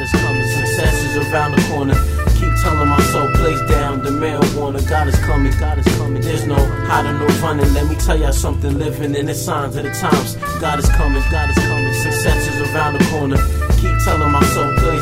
God is coming. Success is around the corner. Keep telling my soul, place down the marijuana. God is coming, God is coming. There's no hiding, no running. Let me tell y'all something, living in the signs of the times. God is coming, God is coming. Success is around the corner. Keep telling my soul, place